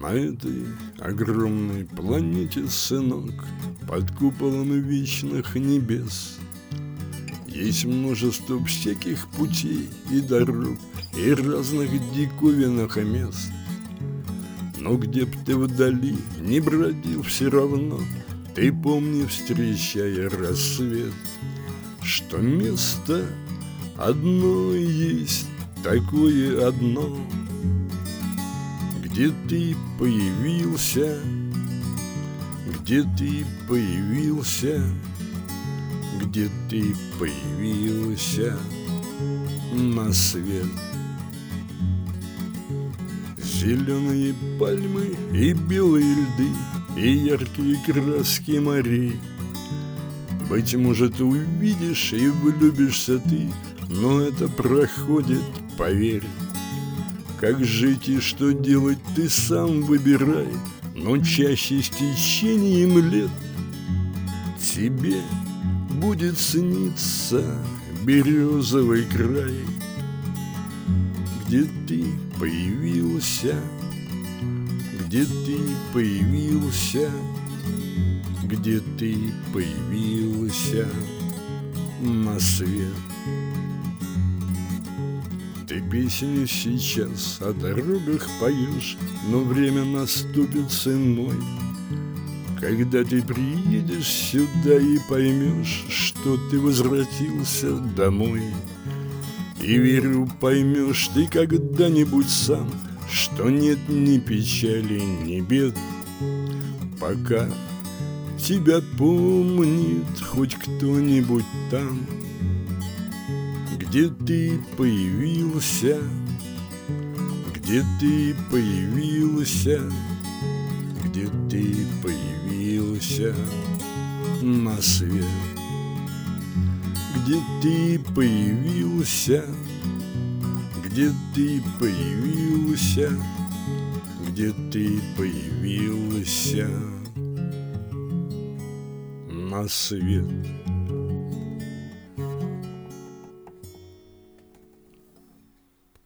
На этой огромной планете, сынок, под куполом вечных небес, есть множество всяких путей и дорог, и разных диковинных мест. Но где б ты вдали не бродил, все равно ты помни, встречая рассвет, что место одно есть, такое одно, где ты появился, где ты появился, где ты появился на свет. Зеленые пальмы и белые льды, и яркие краски морей. Быть может, увидишь и влюбишься ты, но это проходит, поверь. Как жить и что делать, ты сам выбирай, но чаще с течением лет тебе будет сниться березовый край, где ты появился, где ты появился, где ты появился на свет. Ты песню сейчас о дорогах поешь, но время наступит, сын мой, когда ты приедешь сюда и поймешь, что ты возвратился домой. И верю, поймешь ты когда-нибудь сам, что нет ни печали, ни бед, пока тебя помнит хоть кто-нибудь там, где ты появился, где ты появился, где ты появился на свет, где ты появился, где ты появился, где ты появился на свет.